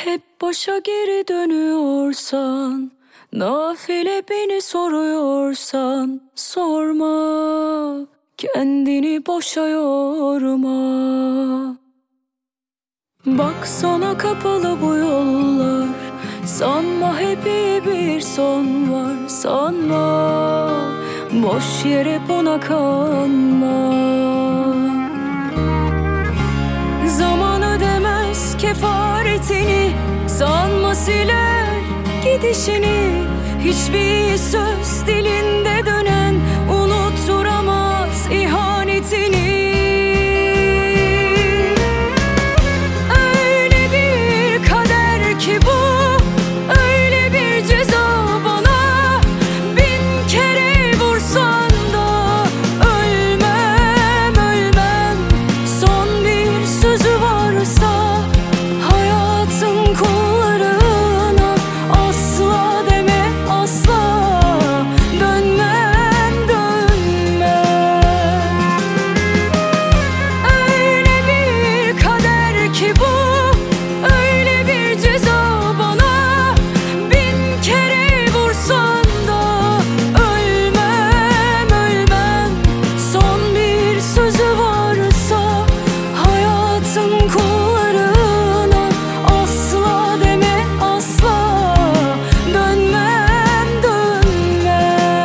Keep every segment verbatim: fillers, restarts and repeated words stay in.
Hep başa geri dönüyorsan, nafile beni soruyorsan, sorma, kendini boşa yorma. Baksana kapalı bu yollar, sanma hep iyi bir son var. Sanma, boş yere buna kanma. Zaman ödemez kefaretini, sanma siler gidişini. Hiçbir söz dilinde dönen unutturamaz ihanetini. Öyle bir kader ki bu, öyle bir ceza bana. Bin kere vursan da ölmem, ölmem. Son bir sözü varsa hayatın kullarına, asla deme asla, dönmem dönmem. Öyle bir kader ki bu, öyle bir ceza bana. Bin kere vursan da ölmem, ölmem. Son bir sözü varsa hayatın kullarına, asla deme asla, dönmem dönmem.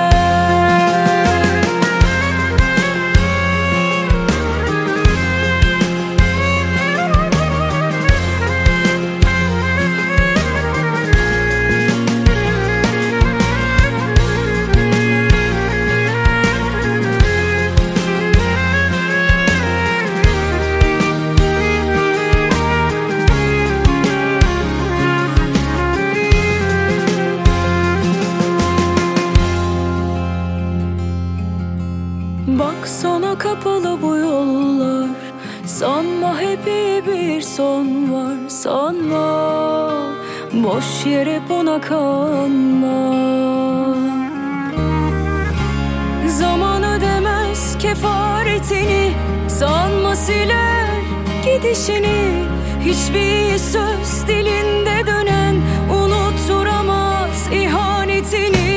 Baksana kapalı bu yollar, sanma hep iyi bir son var. Sanma, boş yere buna kanma. Zaman ödemez kefaretini, sanma siler gidişini. Hiçbir söz dilinde dönen unutturamaz ihanetini.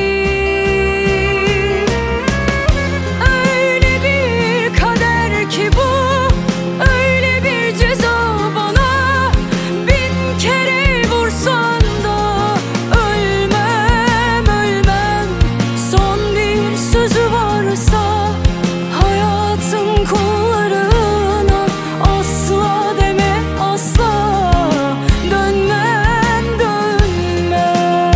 Öyle bir kader ki bu, öyle bir ceza bana. Bin kere vursan da ölmem, ölmem. Son bir sözü varsa hayatın kullarına, asla deme asla, dönmem dönmem.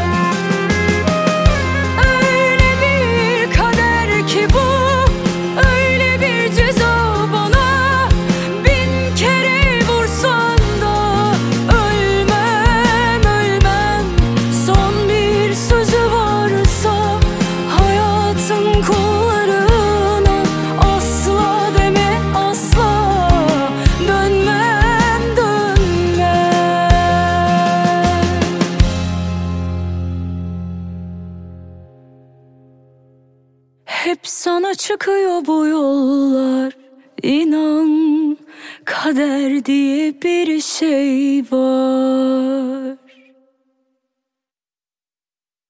Öyle bir kader ki bu, öyle bir ceza bana. Bin kere vursan da ölmem, ölmem. Son bir sözü varsa hayatın kullarına, asla deme asla, dönmem dönmem. Hep sana çıkıyor bu yollar, inan kader diye bir şey var.